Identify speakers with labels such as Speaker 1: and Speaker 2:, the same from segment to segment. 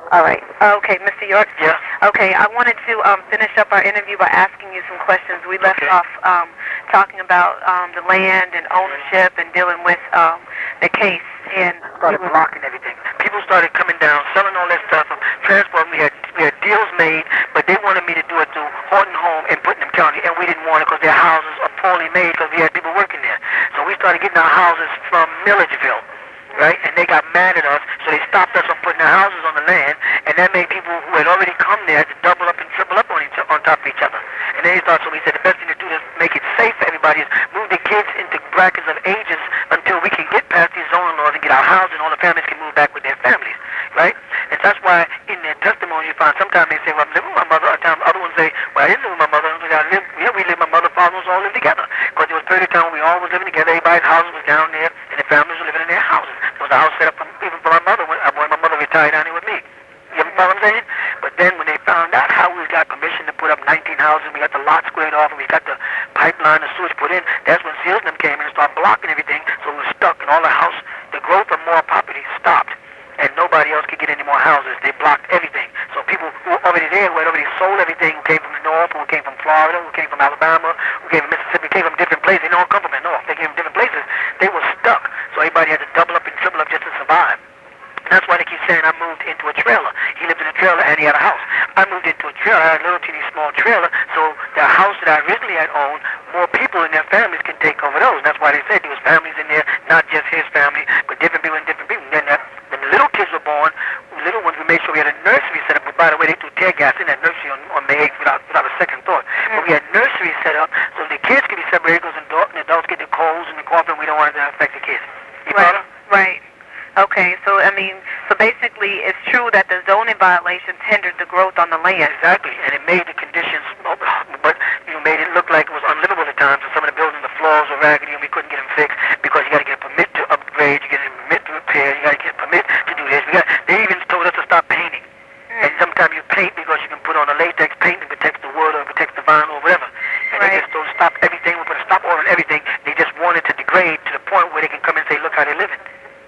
Speaker 1: All right. Okay, Mr. York.
Speaker 2: Yeah.
Speaker 1: Okay, I wanted to finish up our interview by asking you some questions. We left
Speaker 2: Okay.
Speaker 1: off talking about the land and ownership and dealing with the case. And
Speaker 2: Started blocking everything. People started coming down, selling all that stuff, transporting. We had deals made, but they wanted me to do it through Horton Home in Putnam County, and we didn't want it because their houses are poorly made because we had people working there. So we started getting our houses from Milledgeville, right? And they got mad at us, so they stopped us from putting our houses on the land, and that made people who had already come there to double up and triple up on top of each other. And then they thought, so we said the best thing to do to make it safe for everybody is move the kids into brackets of ages until we can get past these zoning laws and get our house and all the families can move back with their families, right? And that's why in their testimony you find sometimes they say, well, I'm living with my mother. Other ones say, well, I didn't live with my mother. We lived, my mother, father was all lived together. Because there was a period of time when we all was living together. Everybody's houses was down there and the families were living in their houses. There was a house set up even for my mother when my mother retired down here with me. You follow what I'm saying? But then when they found out how we got permission to put up 19 houses, we got the lot squared off, and we got the pipeline, the sewage put in, that's when Seals and them came in and started blocking everything, so we were stuck, and all the growth of more property stopped, and nobody else could get any more houses. They blocked everything. So people who were already there, who had already sold everything, who came from the north, who came from Florida, who came from Alabama, who came from Mississippi, came from different places. They don't come from the north. They came from different places. They were stuck. So everybody had to double up and triple up just to survive. That's why they keep saying I moved into a trailer. He lived in a trailer and he had a house. I moved into a trailer. I had a little teeny small trailer. So the house that I originally had owned, more people and their families can take over those. And that's why they said there was families in there, not just his family, but different people and different people. And then when the little kids were born, little ones, we made sure we had a nursery set up. But by the way, they threw tear gas in that nursery on May 8th without a second thought. But we had nursery set up so the kids could be separated because the adults get the colds and the coughing. We don't want it to affect the kids. You follow?
Speaker 1: Right. Okay, so so basically it's true that the zoning violations hindered the growth on the land.
Speaker 2: Exactly, and it made the conditions, but made it look like it was unlivable at times. And some of the buildings, the floors were raggedy, and we couldn't get them fixed because you got to get a permit to upgrade, you get a permit to repair, you got to get a permit to do this. They even told us to stop painting, and sometimes you paint because you can put on a latex paint that protects the wood or protects the vinyl or whatever. And they just told us to stop everything. We put a stop order on everything. They just wanted to degrade to the point where they can come and say, look how they're living.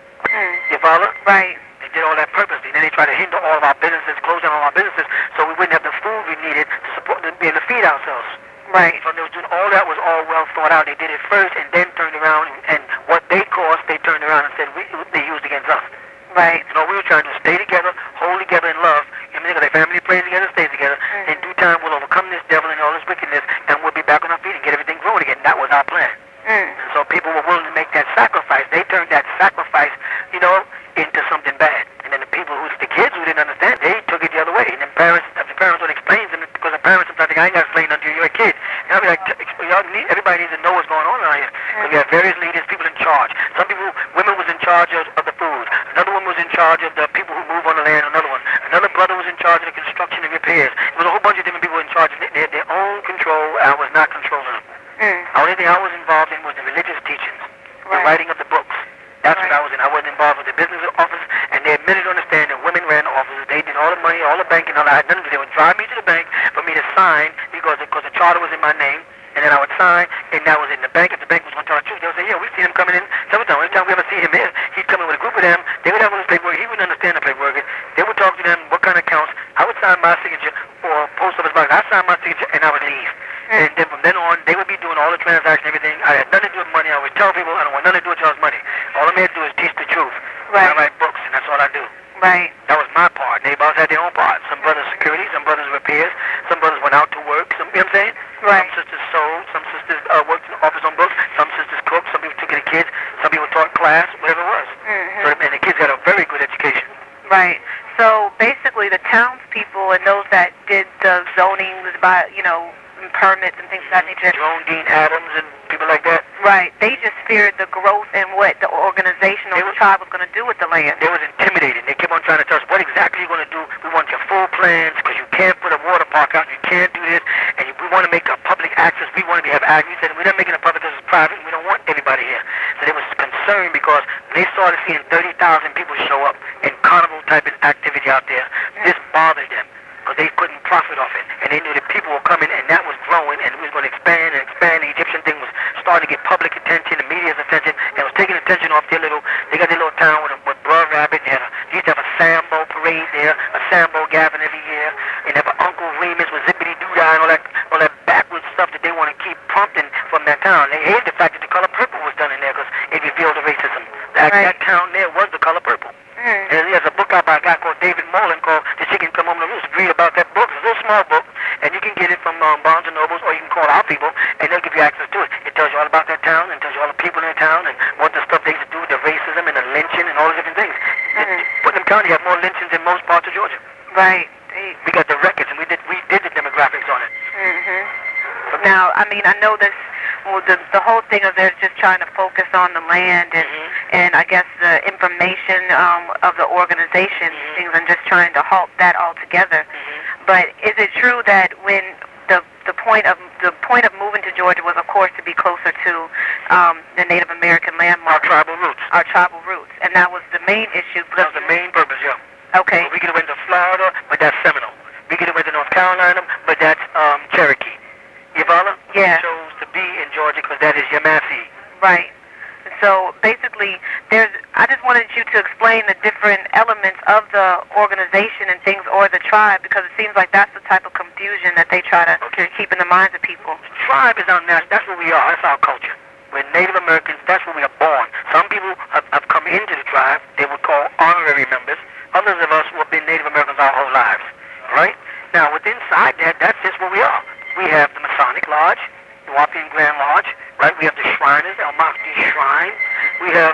Speaker 2: You follow?
Speaker 1: Right.
Speaker 2: They did all that purposely. Then they tried to hinder all of our businesses, close down all our businesses, so we wouldn't have the food we needed to support, to be able to feed ourselves.
Speaker 1: Right.
Speaker 2: So they was doing all that was all well thought out. They did it first and then turned around, and what they caused, they turned around and said they used against us.
Speaker 1: Right.
Speaker 2: You know, we were trying to stay together, hold together in love. You know, because their family prays together, stays together. In due time, we'll overcome this devil and all this wickedness, and we'll be back on our feet and get everything growing again. That was our plan. So people were willing to make that sacrifice. They turned that sacrifice, into something bad. And then the kids who didn't understand, they took it the other way. And then if the parents would explain to them, because the parents sometimes think, I ain't got to explain until you're a kid. And I'll be like, everybody needs to know what's going on around here. Because we have various leaders, people in charge. Women was in charge of the food. Another woman was in charge of the people who move on the land, another one. Another brother was in charge of the construction and repairs. There was a whole bunch of different people in charge. They had their own control, and I was not controlling them. The only thing I was involved in was the religious teachings, the writing of the books. That's what I was in. I wasn't involved with the business office, and they admitted to understand that women ran the offices. They did all the money, all the banking, all that. I had nothing to do. They would drive me to the bank for me to sign because the charter was in my name, and then I would sign, and that was in the bank. If the bank was going to tell the truth, they would say, yeah, we've seen him coming in several times. Every time we ever see him here, he'd come in with a group of them. They would have all his paperwork. He wouldn't understand the paperwork. They would talk to them, what kind of accounts. I would sign my signature or post office box. I signed my signature, and I would leave. And then from then on, they would be doing all the transactions, everything. I had nothing to do with money. I would tell people I don't want nothing to do with y'all's money. All I'm here to do is teach the truth.
Speaker 1: Right.
Speaker 2: I write books, and that's all I do.
Speaker 1: Right.
Speaker 2: That was my part. And everybody else had their own part. Some brothers security, some brothers repairs, some brothers went out to work. You know what I'm saying?
Speaker 1: Right.
Speaker 2: Some sisters sold, some sisters worked in the office on books, some sisters cooked, some people took care of the kids, some people taught class, whatever it was. So, and the kids got a very good education.
Speaker 1: Right. So basically, the townspeople and those that did the zonings by, permits and things of that nature.
Speaker 2: Jerome Dean Adams and people like that.
Speaker 1: Right. They just feared the growth and what the organization or the tribe was going to do with the land.
Speaker 2: They was intimidated. They kept on trying to tell us, what exactly are you going to do? We want your full plans because you can't put a water park out. You can't do this. And we want to make a public access. We want to have access. We said, we're not making it public because it's private. We don't want everybody here. So they was concerned because they started seeing 30,000 people show up in carnival type of activity out there. This bothered them. Because they couldn't profit off it. And they knew that people were coming, and that was growing, and it was going to expand and expand. The Egyptian thing was starting to get public attention, the media's attention, and it was taking attention off they got their little town with Brother Rabbit. They used to have a Sambo parade there, a Compton from that town. They hated the fact that the color purple was done in there because it revealed the racism. That town there was the color purple. There's a book out by a guy called David Mullen called The Chicken Come Home to Roost. Read about that book. It's a little small book, and you can get it from Barnes and Nobles, or you can call our people, and they'll give you access to it. It tells you all about that town, and tells you all the people in the town, and what the stuff they used to do, the racism and the lynching and all the different things. Putnam County have more lynchings than most parts of Georgia.
Speaker 1: Right.
Speaker 2: We got the records, and we did the demographics on it.
Speaker 1: Now, I mean, I know this. Well, the whole thing of this just trying to focus on the land and I guess the information of the organization things, and just trying to halt that altogether. But is it true that when the point of moving to Georgia was, of course, to be closer to the Native American landmarks, our tribal roots, and that was the main issue?
Speaker 2: That was the main purpose, yeah.
Speaker 1: Okay.
Speaker 2: So we could have went to Florida, but that's Seminole. We could have went to North Carolina, but that's Cherokee. You follow?
Speaker 1: Yeah.
Speaker 2: We chose to be in Georgia because that is Yamasee.
Speaker 1: Right. So basically, I just wanted you to explain the different elements of the organization and things, or the tribe, because it seems like that's the type of confusion that they try to keep in the minds of people.
Speaker 2: Tribe is our national. That's what we are. That's our culture. We're Native Americans. That's where we are born. Some people have come into the tribe. They would call honorary members. Others of us who have been Native Americans our whole lives. Right? Now, within inside that, that's just what we are. We have the Masonic Lodge, the Wapian Grand Lodge, right? We have the Shriners, El Mahdi Shrine. We have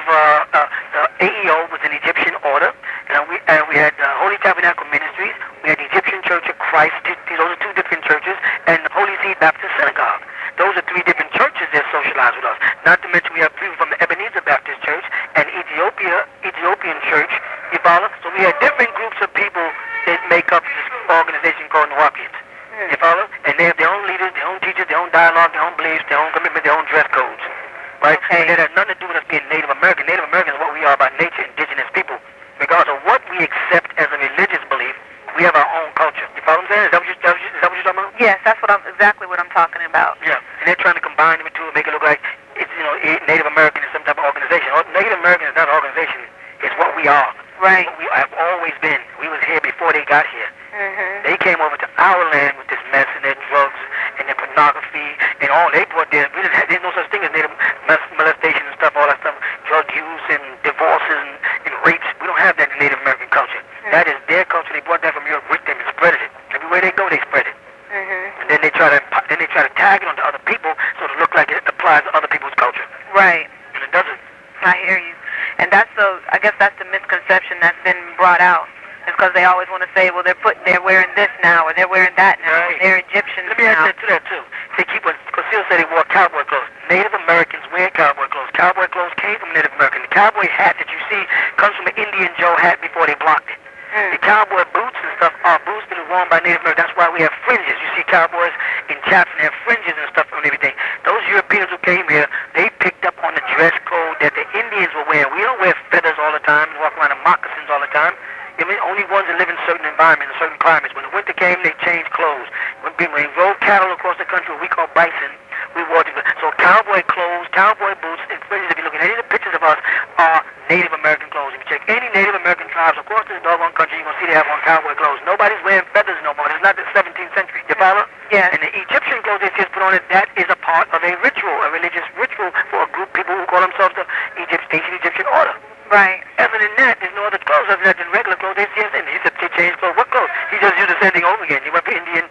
Speaker 2: AEO was an Egyptian order, and we had Holy Tabernacle Ministries. We had the Egyptian Church of Christ. Those are two different churches, and the Holy Seed Baptist Synagogue. Those are three different churches that socialize with us. Not to mention we have people from the Ebenezer Baptist Church and Ethiopian Church. You follow? So we have different groups of people that make up this organization called the Wapians. You follow? And they have their own leaders, their own teachers, their own dialogue, their own beliefs, their own commitment, their own dress codes. Right? And that has nothing to do with us being Native American. Native American is what we are by nature, indigenous people. Regardless of what we accept as a religious belief, we have our own culture. You follow what I'm saying? Is that what you're talking about?
Speaker 1: Yes, that's exactly what I'm talking about.
Speaker 2: Yeah. And they're trying to combine the two and make it look like it's, Native American is some type of organization. Native American is not an organization. It's what we are.
Speaker 1: Right.
Speaker 2: We have always been. We was here before they got here. They came over to our land with this mess and their drugs and their pornography and all they brought there. There's no such thing as native molestation and stuff, all that stuff, drug use and divorces and rapes. We don't have that in Native American culture. That is their culture. They brought that from Europe with them and spread it. Everywhere they go, they spread it. And then they try to tag it onto other people so it look like it applies to other people's culture.
Speaker 1: Right.
Speaker 2: And it doesn't.
Speaker 1: I hear you. And I guess that's the misconception that's been brought out. It's because they always want to say, well, they're wearing this now, or they're wearing that now,
Speaker 2: right.
Speaker 1: Or they're Egyptians
Speaker 2: Let me
Speaker 1: now.
Speaker 2: add to that, too. They keep us, because Seal said they wore cowboy clothes. Native Americans wear cowboy clothes. Cowboy clothes came from Native American. The cowboy hat that you see comes from an Indian Joe hat before they blocked it. The cowboy boots and stuff are boots that are worn by Native Americans. That's why we have fringes. You see cowboys in chaps and they have fringes and stuff and everything. Those Europeans who came here, they picked up on the dress code that the Indians were wearing. We don't wear feathers all the time and walk around in moccasins all the time. I mean, only ones that live in certain environments, certain climates. When the winter came, they changed clothes. When we rode cattle across the country, what we call bison, we wore different. So cowboy clothes, cowboy boots, and fringes, if you look at any of the pictures of us, are Native American clothes. If you check any Native American tribes across this doggone country, you're going to see they have on cowboy clothes. Nobody's wearing feathers no more. It's not the 17th century. You follow?
Speaker 1: Yeah.
Speaker 2: And the Egyptian clothes they just put on it, that is a part of a ritual, a religious ritual for a group of people who call themselves the ancient Egyptian order.
Speaker 1: Right.
Speaker 2: Other than that, there's no other clothes other than regular clothes. They just, and he said they changed clothes. What clothes? He just used the same thing over again. He went from Indian,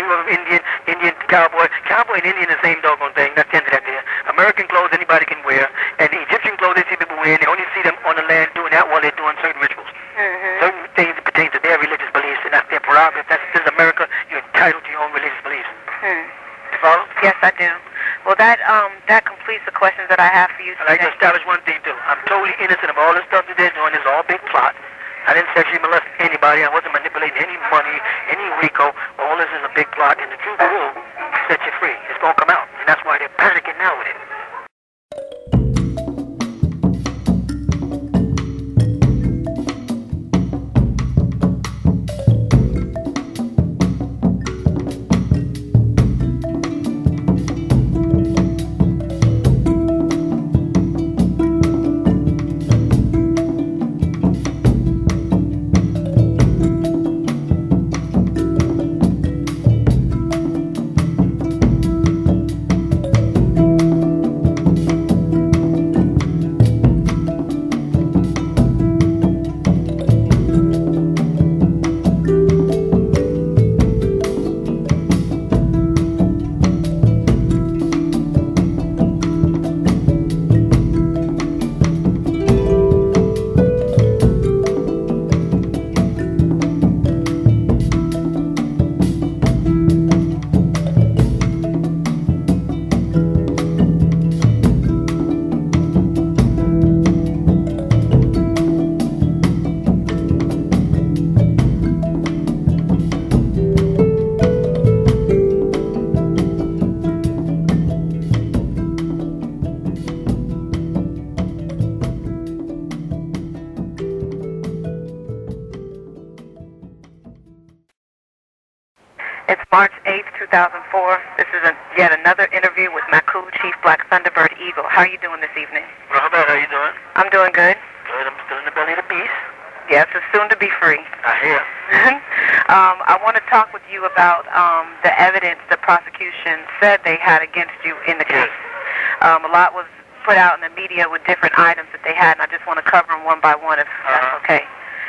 Speaker 2: Indian cowboy. Cowboy and Indian the same doggone thing. That's the end of that there. American clothes anybody can wear, and the Egyptian clothes they see people wearing. They only see them on the land doing that while they're doing certain rituals. Certain things that pertain to their religious beliefs, and that's their prerogative. This is America. You're entitled to your own religious beliefs. You follow?
Speaker 1: Yes, I do. Well, that completes the questions that I have for you today.
Speaker 2: I'd like to establish one thing, too. I'm totally innocent of all this stuff that they're doing. It's all big plot. I didn't sexually molest anybody. I wasn't manipulating any money, any RICO. All this is a big plot, and the truth will set you free. It's going to come out, and that's why they're panicking now with it.
Speaker 1: 2004. This is yet another interview with Maku Chief Black Thunderbird Eagle. How are you doing this evening?
Speaker 2: Rahman, how you doing?
Speaker 1: I'm doing good.
Speaker 2: Good. I'm still in the belly of the beast.
Speaker 1: Yes, it's soon to be free.
Speaker 2: I hear.
Speaker 1: I want to talk with you about the evidence the prosecution said they had against you in the case. A lot was put out in the media with different items that they had, and I just want to cover them one by one if that's okay.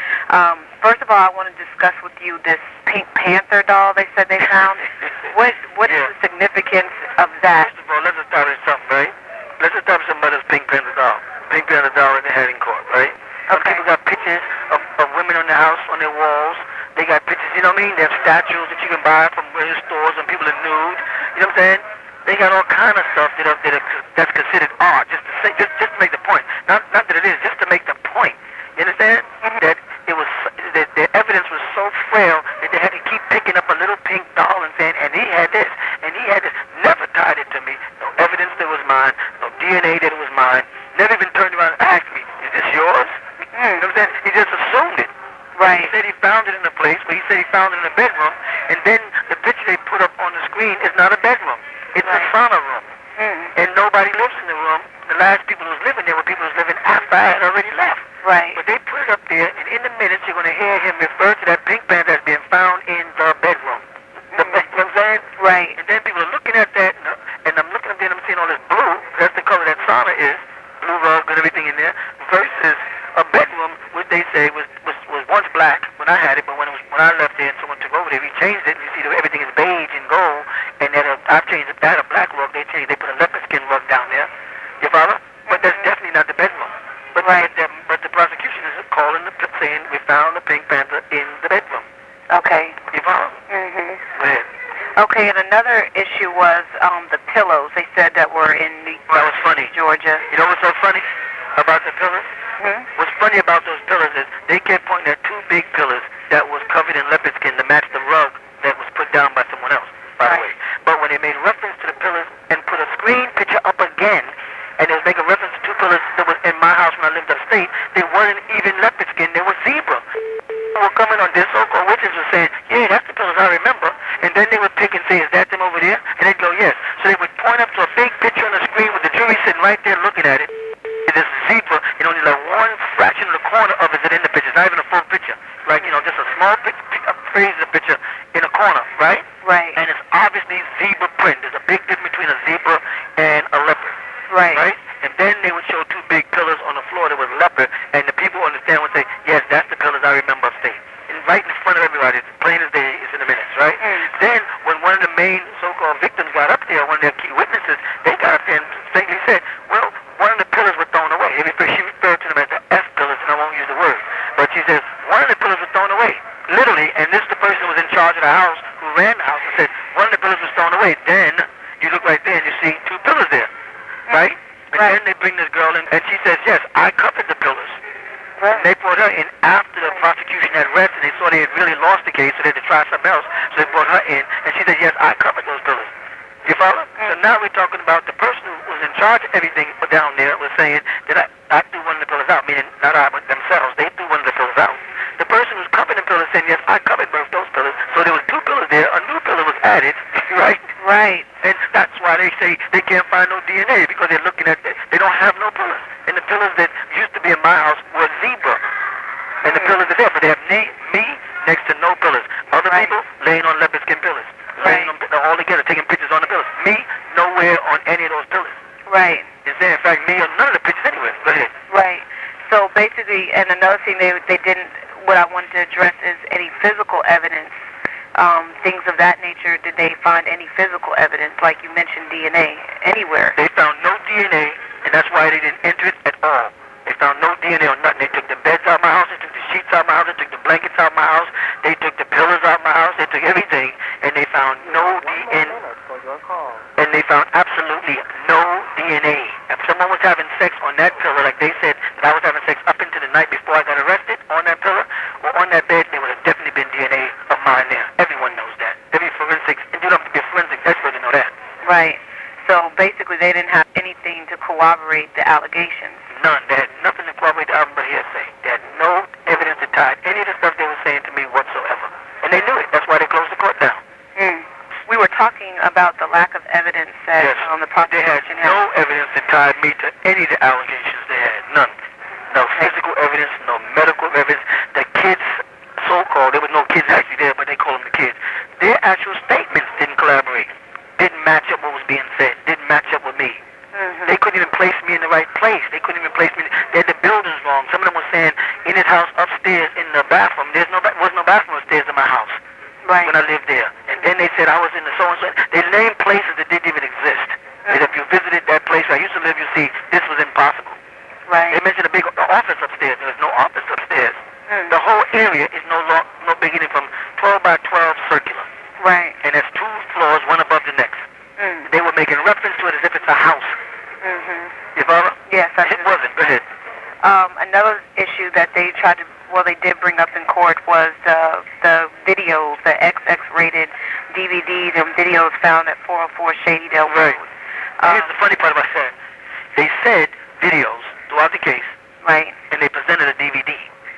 Speaker 1: First of all, I want to discuss with you this Pink Panther doll they said they found. What is the significance of that?
Speaker 2: First of all, let's establish something, right? Let's establish something about this Pink Panther doll. Pink Panther doll in the hearing court, right? Some people got pictures of women on their house, on their walls. They got pictures, you know what I mean? They have statues that you can buy from various stores, and people are nude. You know what I'm saying? They got all kind of stuff that's considered art, just to say, just to make the point. Not that it is, just to make the point. You understand? That it was the evidence was so frail that they had to keep picking up a little pink doll and saying, and he had this, and he had this. Never tied it to me. No evidence that it was mine. No DNA that it was mine. Never even turned around and asked me, is this yours? You know what I'm saying? He just assumed it.
Speaker 1: Right.
Speaker 2: He said he found it in a place, but he said he found it in a bedroom, and then the picture they put up on the screen is not a bedroom. It's a sauna room. And nobody lives in the room. The last people who was living there were people who was living after I had already left.
Speaker 1: Right.
Speaker 2: But they put it up there, and in the minutes you're going to hear him refer to that Pink Panther as being found in the bedroom. You know what I'm saying?
Speaker 1: Right.
Speaker 2: And then people are looking at that, and I'm looking up there and I'm seeing all this blue. That's the color that sauna is. Blue rug and everything in there. Versus a bedroom, which they say was once black when I had it, but when I left there and someone took over there, we changed it. You see that everything is beige and gold, and I've changed it. I had a black rug. They changed. They put a leopard skin rug down there. You follow? But that's definitely not the bedroom. But but the prosecution is calling saying we found the Pink Panther in the bedroom.
Speaker 1: Okay.
Speaker 2: You follow? Go ahead.
Speaker 1: Okay, and another issue was the pillows they said that were in
Speaker 2: That was funny.
Speaker 1: Georgia.
Speaker 2: You know what's so funny about the pillars? What's funny about those pillars is they kept pointing at two big pillars that was covered in leopard skin to match the rug that was put down by someone else, by the way. But when they made reference to the pillars and put a screen picture up again, and they was making reference to two pillars that was in my house when I lived upstate, they weren't even leopard skin, they were zebra. People were coming on this so-called witches were saying, yeah, that's the pillars I remember. And then they would pick and say, is that them over there? And they'd go, yes. So they would point up to a big picture on the screen with the jury sitting right there looking at it. This zebra, only like one fraction of the corner of it is in the picture. It's not even a full picture. Like, just a small phrase of the picture in a corner, right?
Speaker 1: Right.
Speaker 2: And it's obviously zebra print. There's a big difference between a zebra and a leopard.
Speaker 1: Right.
Speaker 2: Right? And then they would show two big pillars on the floor that was leopard, and the people understand would say, yes, that's the pillars I remember upstate. And right in front of everybody, it's plain as day, it's in the minutes, right? Then, when one of the main so-called victims got up there, one of their key witnesses, they got up there and faintly said, well, one of the pillars were thrown away. She referred to them as the F pillars, and I won't use the word. But she says, one of the pillars was thrown away. Literally, and this is the person who was in charge of the house, who ran the house, and said, one of the pillars was thrown away. Then, you look right there and you see two pillars there, right? And then they bring this girl in, and she says, yes, I covered the pillars. Right. And they brought her in after the prosecution had rested. They saw they had really lost the case, so they had to try something else. So they brought her in, and she said, yes, I covered those pillars. You follow? So now we're talking about the person who was in charge of everything down there was saying that I threw one of the pillars out, meaning not I, but themselves. They threw one of the pillars out. The person who's covered the pillars saying, yes, I covered both those pillars. So there was two pillars there. A new pillar was added, right?
Speaker 1: Right.
Speaker 2: And that's why they say they can't find no DNA, because they're looking at it. They don't have no pillars. And the pillars that used to be in my house were zebra. And the pillars are there, but they have me next to no pillars. Other people laying on leopard skin pillars. Laying on, all together, taking pictures on the pillars. Me, nowhere on any of those pillars.
Speaker 1: Right.
Speaker 2: Is there, in fact, me on none of the pictures anywhere. Go ahead.
Speaker 1: Right. So basically, and another thing they didn't, what I wanted to address is any physical evidence, things of that nature. Did they find any physical evidence, like you mentioned DNA, anywhere?
Speaker 2: They found no DNA, and that's why they didn't enter it at all. They found no DNA or nothing. They took the beds out of my house, they took the sheets out of my house, they took the blankets out of my house, they took the pillars out of my house, they took everything, and they found no DNA. And they found absolutely no DNA. If someone was having sex on that pillar, like they said that I was having sex up into the night before I got arrested on that pillar or on that bed, there would have definitely been DNA of mine there. Everyone knows that. Every forensic, and you don't have to be a forensic expert to know that.
Speaker 1: Right. So basically, they didn't have anything to corroborate the allegations.
Speaker 2: None. They had nothing to corroborate the album but hearsay. They had no evidence to tie any of the stuff they were saying to me whatsoever. And they knew it. That's why they closed the court down.
Speaker 1: We were talking talking about the lack of evidence that
Speaker 2: Yes.
Speaker 1: the
Speaker 2: They had
Speaker 1: prosecution
Speaker 2: no evidence that tied me to any of the allegations they had. None. No physical evidence, no medical evidence. The kids, so-called, there were no kids actually there, but they call them the kids. Their actual statements didn't collaborate. Didn't match up what was being said. Didn't match up with me. They couldn't even place me in the right place. They couldn't even place me. They had the buildings wrong. Some of them were saying in his house upstairs in the bathroom. There was no bathroom upstairs in my house when I lived there. And then they said I was in the so-and-so. They named places that didn't even exist. And if you visited that place where I used to live, you see this was impossible.
Speaker 1: Right.
Speaker 2: They mentioned a big office upstairs. There was no office upstairs. The whole area is no bigger than from 12 by 12 circular.
Speaker 1: Right.
Speaker 2: And there's 2 floors, one above the next. They were making reference to it as if it's a house. You follow?
Speaker 1: Yes, I
Speaker 2: It wasn't. Go ahead.
Speaker 1: Another issue that they they did bring up in court was the videos, the XX-rated DVDs and videos found at 404 Shadydale Road.
Speaker 2: Right. Here's the funny part about that. They said videos throughout the case.
Speaker 1: Right.
Speaker 2: And they presented a DVD.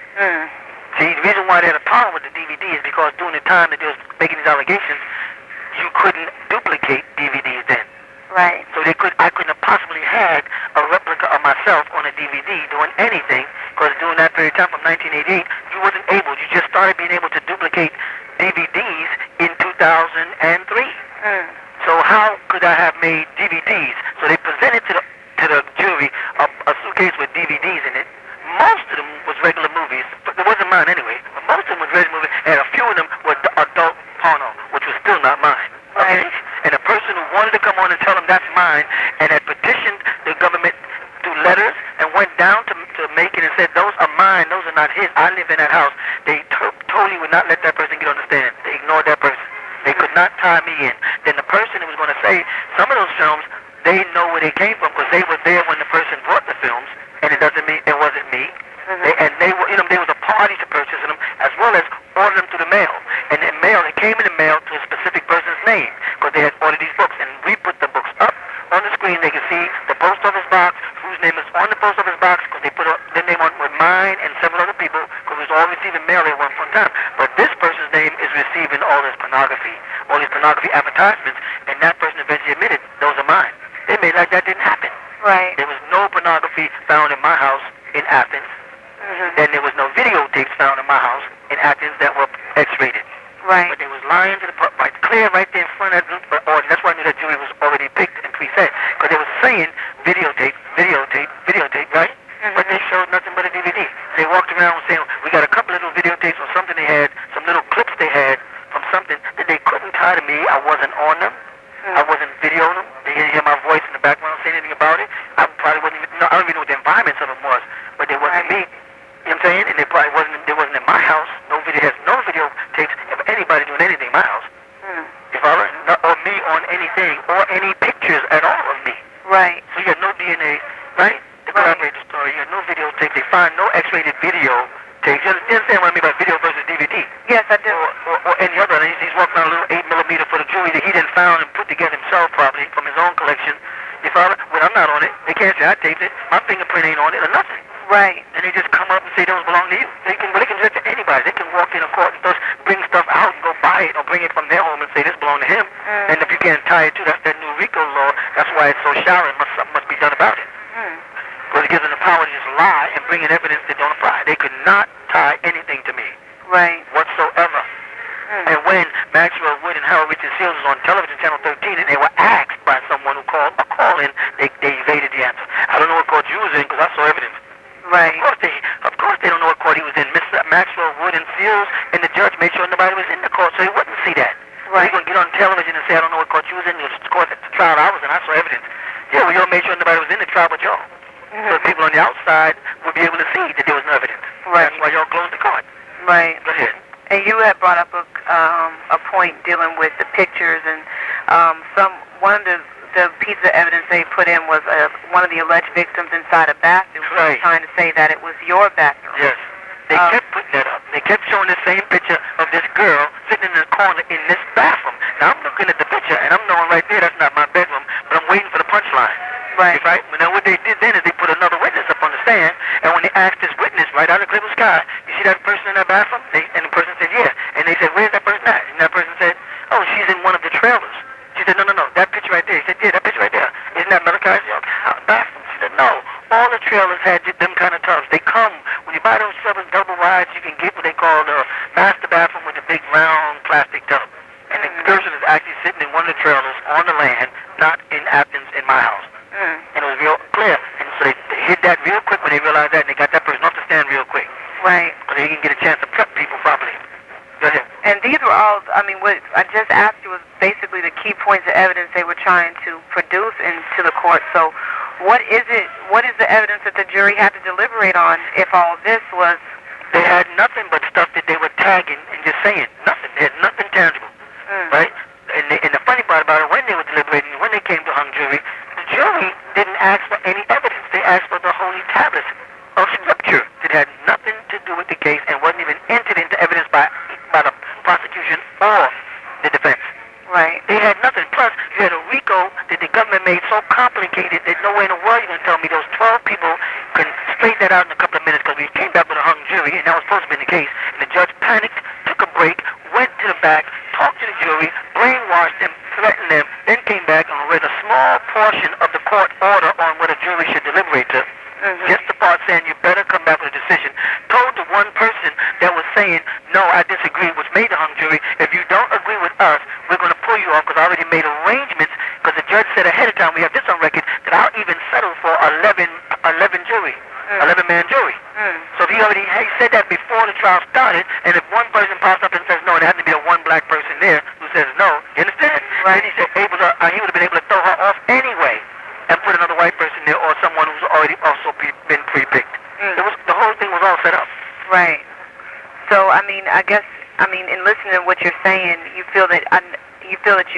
Speaker 2: See, the reason why they had a problem with the DVD is because during the time that they was making these allegations, you couldn't duplicate DVDs then.
Speaker 1: Right.
Speaker 2: So I couldn't have possibly had a replica of myself on a DVD doing anything, because during that period of time from 1988, you wasn't able. You just started being able to duplicate DVDs in 2003. So how could I have made DVDs? So they presented to the jury a suitcase with DVDs in it. Most of them was regular movies, but it wasn't mine anyway. But most of them was regular movies, and a few of them were adult porno, which was still not mine. Okay?
Speaker 1: Right.
Speaker 2: And a person who wanted to come on and tell them that's mine, and had petitioned the government through letters and went down to Macon and said, those are mine, those are not his, I live in that house. They totally would not let that person get on the stand. They ignored that person. They could not tie me in. Then the person who was going to say, some of those films, they know where they came from because they were there when the person brought the films, and it doesn't mean it wasn't me. They were, they was a party to purchasing them, as well as order them through the mail. And the mail, it came in the mail to a specific person's name, because they had ordered these books. And we put the books up on the screen. They could see the post office box, whose name is on the post office box, because they put their name on with mine and several other people, because we was all receiving mail at one point in time. But this person's name is receiving all this pornography advertisements, and that person eventually admitted those are mine. They made like that didn't happen.
Speaker 1: Right.
Speaker 2: There was no pornography found in my house in Athens. Then there was no videotapes found in my house in Athens that were X-rated.
Speaker 1: Right.
Speaker 2: But they was lying to the right, clear right there in front of the audience. That's why I knew that jury was already picked and preset, because they were saying videotape, right? But they showed nothing but a DVD. They walked around saying, we got a couple little videotapes or something they had, some little clips they had from something that they couldn't tie to me. I wasn't on them. I wasn't videoing them. They didn't hear my voice in the background saying anything about it. I probably wasn't even, I don't even know what the environments of them was, but they wasn't me. You know what I'm saying? And they probably wasn't in my house. No videotapes of anybody doing anything in my house. If I were, or me on anything, or any pictures at all of me.
Speaker 1: Right.
Speaker 2: So you had no DNA, right? To corroborate the story, you had no videotape. They find no X-rated video tapes. You understand what I mean by video versus DVD?
Speaker 1: Yes, I do.
Speaker 2: Or any other. And he's walking around a little 8mm for the jury that he didn't found and put together himself probably from his own collection. If I, when I'm not on it, they can't say I taped it. My fingerprint ain't on it or nothing.
Speaker 1: Right.
Speaker 2: And they just come up and say those belong to you. They can do that to anybody. They can walk in a court and just bring stuff out and go buy it or bring it from their home and say this belongs to him. And if you can't tie it to, that's that new RICO law. That's why it's so shallow. Something must be done about it. Because it gives them the power to just lie and bring in evidence that don't apply. They could not tie anything to me.
Speaker 1: Right.
Speaker 2: Whatsoever. And when Maxwell Wood and Harold Richard Seals was on television, Channel 13, and they were asked by someone who called a call-in, they evaded the answer. I don't know what court you was in because I saw evidence.
Speaker 1: Right.
Speaker 2: Of course they don't know what court he was in. Mr. Maxwell Wood and Seals and the judge made sure nobody was in the court, so he wouldn't see that.
Speaker 1: Right.
Speaker 2: He's going to get on television and say, I don't know what court you was in. The court at the trial I was in, I saw evidence. Yeah, well, y'all made sure nobody was in the trial but y'all. So people on the outside would be able to see that there was no evidence.
Speaker 1: Right.
Speaker 2: That's why y'all closed the court.
Speaker 1: Right.
Speaker 2: Go ahead.
Speaker 1: And you had brought up a point dealing with the pictures, and one of the pieces of evidence they put in was one of the alleged victims inside a bathroom.
Speaker 2: Right.
Speaker 1: Trying to say that it was your bathroom.
Speaker 2: Yes. They kept putting that up. They kept showing the same picture of this girl sitting in the corner in this bathroom. Now I'm looking at the picture and I'm knowing right there that's not my bedroom, but I'm waiting for the punchline.
Speaker 1: Right.
Speaker 2: Right? Now what they did then is they put another witness up on the stand, and when they asked this witness right out of the clear blue sky, you see that person in that bathroom? And the person said, yeah. And they said, where's that person at? And that person said, oh, she's in one of the trailers. She's Malachi, bathroom? She said, no. All the trailers had them kind of tubs. They come, when you buy those trailers, double wides, you can get what they call the master bathroom with the big round plastic tub. And the person is actually sitting in one of the trailers on the land, not in Athens, in my house. And it was real clear. And so they hit that real quick when they realized that, and they got that person off the stand real quick.
Speaker 1: Right.
Speaker 2: So they didn't get a chance to prep people properly. Go ahead.
Speaker 1: And these were all, I mean, what I just asked you was basically the key points of evidence they were trying to produce into the court. So what is the evidence that the jury had to deliberate on if all this was...
Speaker 2: They had nothing but stuff that they were tagging and just saying. Nothing. They had nothing tangible. Right? And the funny part about it, when they were deliberating, when they came to hung jury, the jury didn't ask for any evidence. They asked for the holy tablets of scripture that had nothing to do with the case and wasn't even entered into evidence by the prosecution or the defense.
Speaker 1: Right.
Speaker 2: They had nothing. Plus, you had a RICO that the government made so complicated that no way in the world you're going to tell me those 12 people can straighten that out in a couple of minutes because we came back with a hung jury, and that was supposed to be the case. And the judge panicked, took a break, went to the back, talked to the jury, brainwashed them, threatened them, then came back and read a small portion of the court order on what a jury should deliberate to. Just the part saying you better come back with a decision. Told the one person that was saying, no, I disagree, which made the hung jury, if you don't agree with us, we're going to pull you off because I already made arrangements because the judge said ahead of time, we have this on record, that I'll even settle for 11 jury, 11-man jury. So he said that before the trial started, and if one person pops up and says no, and there has to be a one black person there who says no, you understand?
Speaker 1: Right.
Speaker 2: Then he said he would have been able to throw her off anyway and put another white person there or someone who's already also been pre-picked. The whole thing was all set up.
Speaker 1: Right. So, I mean, in listening to what you're saying, you feel that you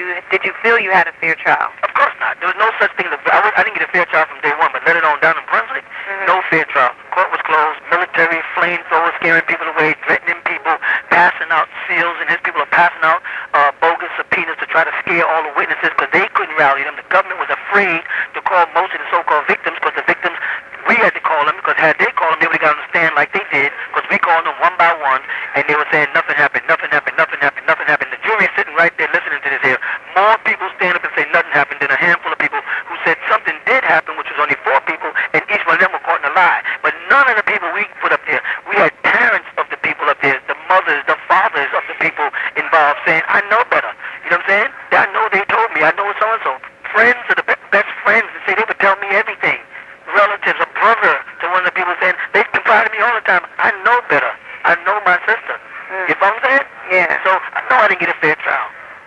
Speaker 1: feel you had a fair trial?
Speaker 2: Of course not. There was no such thing. I didn't get a fair trial from day one, but let it on down in Brunswick, no fair trial. Court was closed. Military, flamethrowers, scaring people away, threatening people, passing out seals, and his people are passing out bogus subpoenas to try to scare all the witnesses because they couldn't rally them. The government was afraid to call most of the so-called victims because the victims, we had to call them because had they called them, they would have got on the stand like they did because we called them one by one, and they were saying nothing happened, nothing happened, nothing happened, nothing happened. The jury is sitting right there listening to this here. More people stand up and say nothing happened than a handful of people who said something did happen, which was only 4 people, and each one of them were caught in a lie. But none of the people we put up there, we had parents of the people up there, the mothers, the fathers of the people involved saying, I know better. You know what I'm saying? I know they told me. I know so-and-so. Friends of the best friends that say they would tell me everything. Relatives, a brother to one of the people saying, they confide in me all the time. I know better. I know my sister. You know what I'm saying?
Speaker 1: Yeah.
Speaker 2: So I know I didn't get a fair trial.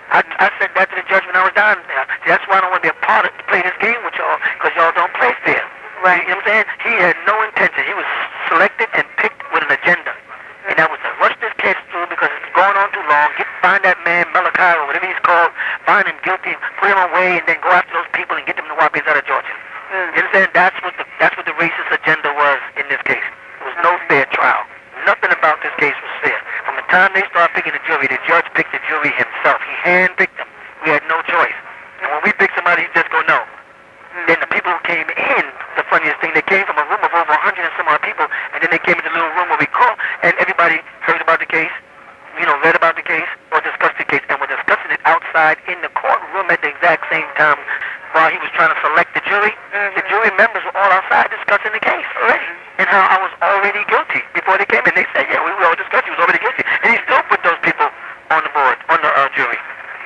Speaker 2: I said that to the judge when I was down there. That's why I don't want to be a part of play this game with y'all, because y'all don't play fair.
Speaker 1: Right.
Speaker 2: You know what I'm saying? He had no intention. He was selected and picked with an agenda. And that was to rush this case through because it's going on too long. Find that man, Malachi, or whatever he's called, find him guilty, put him away, and then go after those people and get them to wipe his out of Georgia. You understand? That's what the racist agenda was in this case. There was no fair trial. Nothing about this case was fair. From the time they started picking the jury, the judge picked the jury himself. He handpicked them. We had no choice. And when we pick somebody, you just go no. Then the people who came in, the funniest thing, they came from a room of over 100 and some odd people, and then they came into the little room where we called, and everybody heard about the case, read about the case, or discussed the case, and were discussing it outside in the courtroom at the exact same time while he was trying to select the jury. The jury members were all outside discussing the case already, and how I was already guilty before they came in. They said, yeah, we all discussed, he was already guilty, and he still put those people on the board, on the jury.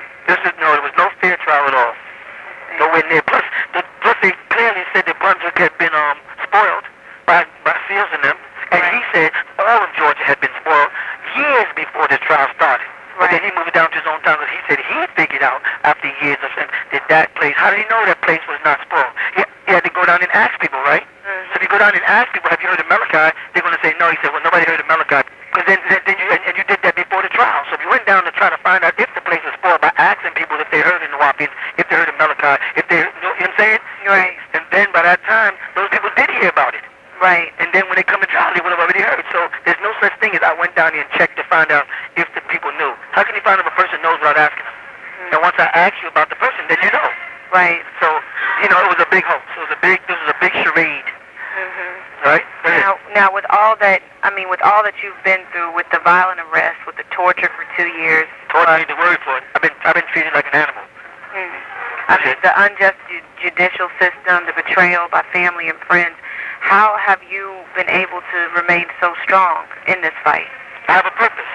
Speaker 2: There was no fair trial at all. Nowhere near. Plus they clearly said that Brunswick had been spoiled by seals in them, and he said all of Georgia had been spoiled years before this trial started. But then he moved it down to his own town because he said he figured out after years of saying that place, how did he know that place was not spoiled? He had to go down and ask people, right? So if you go down and ask people, have you heard of Malachi? They're going to say no. He said, well, nobody heard of Malachi. Because then you did that before the trial. So if you went down to try to find out if the place was spoiled by asking people if they heard of Nuwaubians, if they heard of Malachi, if they, you know what I'm saying?
Speaker 1: Right.
Speaker 2: And then by that time, those people did hear about it.
Speaker 1: Right.
Speaker 2: And then when they come to trial, they would have already heard. So there's no such thing as I went down there and checked to find out if the people knew. How can you find out if a person knows without asking them? And once I ask you about the person, then you know.
Speaker 1: Right.
Speaker 2: So, it was a big hoax. This was a big charade. Right?
Speaker 1: Now, with all that you've been through, with the violent arrest, with the torture for 2 years.
Speaker 2: Torture ain't the word for it. I've been treated like an animal.
Speaker 1: I mean, the unjust judicial system, the betrayal by family and friends. How have you been able to remain so strong in this fight?
Speaker 2: I have a purpose.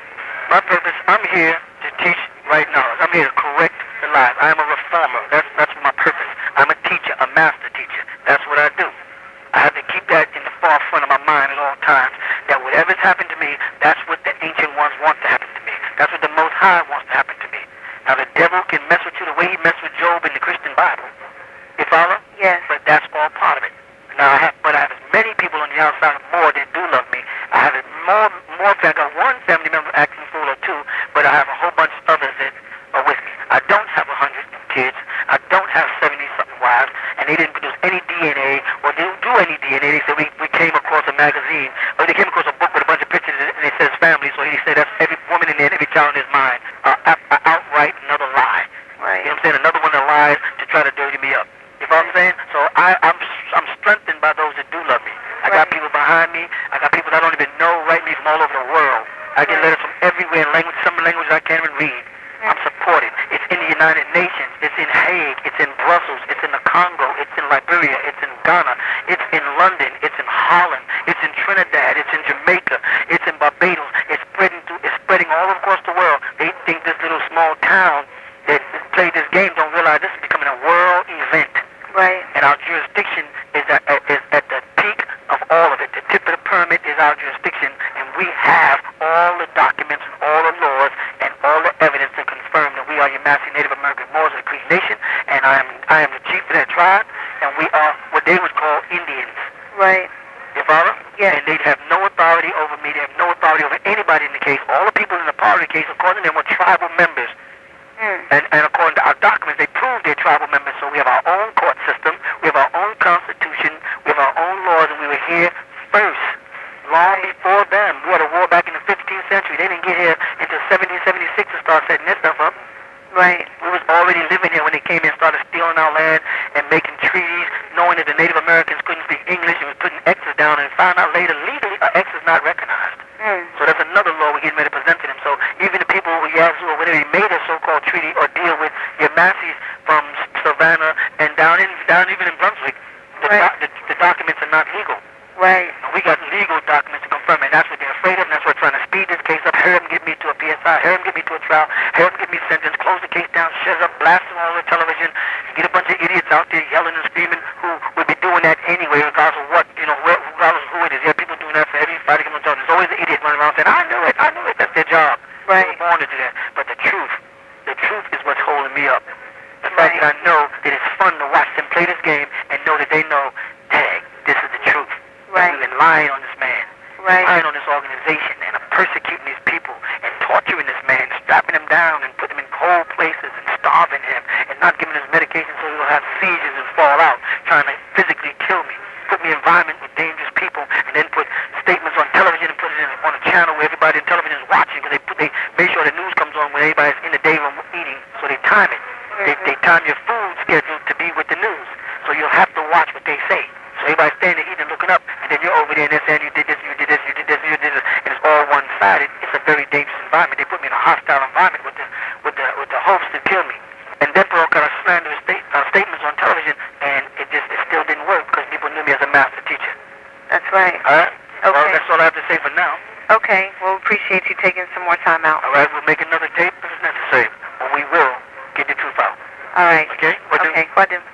Speaker 2: My purpose, I'm here to teach right now. I'm here to correct the lies. I'm a reformer. That's my purpose. I'm a teacher, a master teacher. That's what I do. I have to keep that in the forefront of my mind at all times, that whatever's happened to me, that's what the ancient ones want to happen to me. That's what the Most High wants to happen to me. Now, the devil can mess with you the way he messed with Job in the Christian Bible. You follow?
Speaker 1: Yes.
Speaker 2: But that's all part of it. Now, I have as many people on the outside more that do love me. I have more. I got one family member acting fool or two, but I have a whole bunch of others that are with me. I don't have 100 kids. I don't have 70-something wives, and they didn't produce any DNA, or they don't do any DNA. They said we came across a magazine, or they came across a book with a bunch of pictures, and it says family, so he said that's every woman in there, every child in his mind. Outright another lie.
Speaker 1: Right.
Speaker 2: You know what I'm saying? Another one that lies to try to dirty me up. You know what I'm saying? So I'm strengthened by those that do love me. I got people behind me. I got people that I don't even know write me from all over the world. I get letters from everywhere in some languages I can't even read. I'm supported. It's in the United Nations. It's in Hague. It's in Brussels. It's in the Congo. It's in Liberia. It's in Ghana. It's in London. It's in Holland. It's in Trinidad. It's in Jamaica. It's in Barbados. It's spreading all across the world. They think this little small town that played this game don't realize this is becoming a world event.
Speaker 1: Right.
Speaker 2: And our jurisdiction is at the peak of all of it. The tip of the pyramid is our jurisdiction, and we have all the documents and all the laws and all the evidence to confirm that we are Yamasee Native American Moors of the Creek Nation, and I am the chief of that tribe, and we are what they would call Indians.
Speaker 1: Right.
Speaker 2: You follow?
Speaker 1: Yes.
Speaker 2: And they have no authority over me. They have no authority over anybody in the case. All the people in the part of the case, according to them, were tribal members. And according to our documents, they prove they're tribal members. So we have our own court system, we have our own constitution, we have our own laws, and we were here first, long before them. We had a war back in the 15th century. They didn't get here until 1776 to start setting this stuff up.
Speaker 1: Right.
Speaker 2: We was already living here when they came in and started stealing our land and making treaties, knowing that the Native Americans couldn't speak English and was putting X's down, and found out later legally X is not recognized. So that's another law we're getting ready to present to them. So even the people who Yazoo or whenever they made a so-called treaty or deal with Yamasees from Savannah and down even in Brunswick, the documents are not legal.
Speaker 1: Right.
Speaker 2: And we got legal documents to confirm it. That's what they're afraid of, and that's why they're trying to speed this case up, hurry them, get me to a PSI, hurry them, get me to a trial, hurry them, get me sentenced, close the case down, shut up, blast them all over television, get a bunch of idiots out there yelling and screaming who would be doing that anyway, regardless of what, regardless of who it is. There are people doing that for every fight against them. There's always an idiot running around saying, I knew it, that's their job.
Speaker 1: Right.
Speaker 2: They were born to do that. But the truth is what's holding me up. The fact that I know that it's fun to watch them play this game and know that they know, dang, this is the truth.
Speaker 1: Right.
Speaker 2: We've been lying on this man,
Speaker 1: right.
Speaker 2: lying on this organization, and persecuting these people, and torturing this man, strapping him down and putting him in cold places and starving him, and not giving him medication so he'll have seizures and fall out, trying to physically kill me, put me in an environment with dangerous people, and then put statements on television and put it on a channel where everybody in television is watching, because they make sure the news comes on when everybody's in the day room eating, so they time it. They time your food schedule to be with the news, so you'll have to watch what they say. So everybody's standing there eating, looking up, and then you're over there and they're saying you did this, you did this, you did this, you did this, and it's all one-sided. It's a very dangerous environment. They put me in a hostile environment with the hopes to kill me. And then broke out slanderous statements on television, and it still didn't work because people knew me as a master teacher.
Speaker 1: That's right.
Speaker 2: All right.
Speaker 1: Okay.
Speaker 2: Well, that's all I have to say for now.
Speaker 1: Okay. Well, appreciate you taking some more time out.
Speaker 2: All right. We'll make another tape if it's necessary, but we will get the truth out.
Speaker 1: All right.
Speaker 2: Okay. What do?
Speaker 1: Okay. What do?